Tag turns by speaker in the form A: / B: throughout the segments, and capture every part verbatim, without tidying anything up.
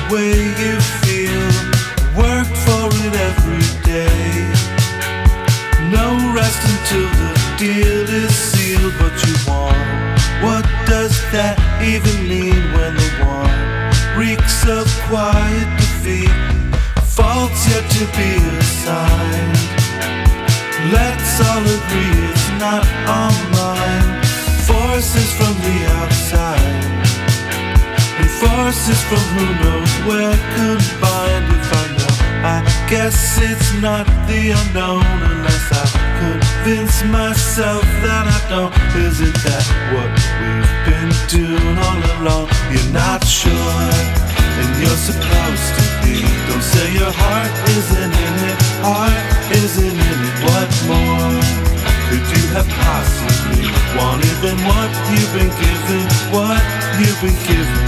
A: way you feel. Work for it every day. No rest until the deal is sealed. But you want, what does that even mean when the one reeks of quiet defeat? Faults yet to be assigned. Let's all agree it's not our mind. Forces from the outside and forces from who knows where combined. If I know, I guess it's not the unknown unless I convince myself that I don't. Isn't that what we've been doing all along? You're not sure and you're supposed to be. Don't say your heart isn't in it. Heart isn't in it. What more could you have possibly wanted than what you've been given? What you've been given.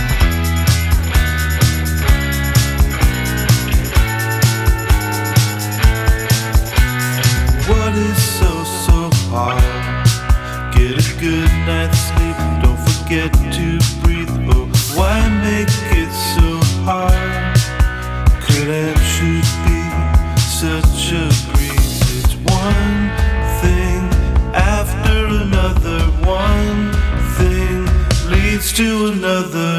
A: What is so, so hard? Get a good night's sleep. Don't forget to breathe. Oh, why make it so hard? Could and should be such a breeze. It's one thing after another. One thing leads to another.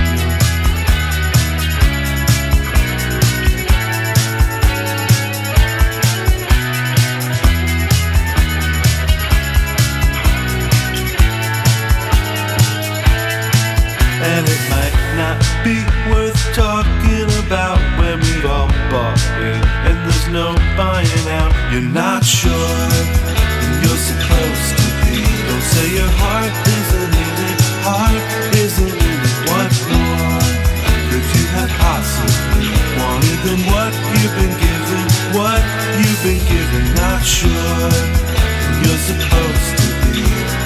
A: And it might not be worth talking about when we've all bought in and there's no buying out. You're not sure and you're supposed to be. Don't say your heart isn't in it. Heart isn't in it. What more could you have possibly wanted than what you've been given? What you've been given. Not sure and you're supposed to be.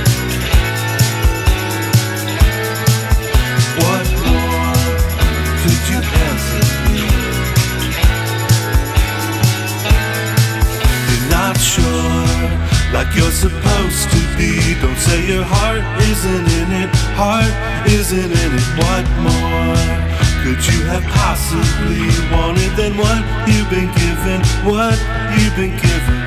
A: What more could you answer me? You're not sure, like you're supposed to be. Don't say your heart isn't in it. Heart isn't in it. What more could you have possibly wanted than what you've been given? What you've been given.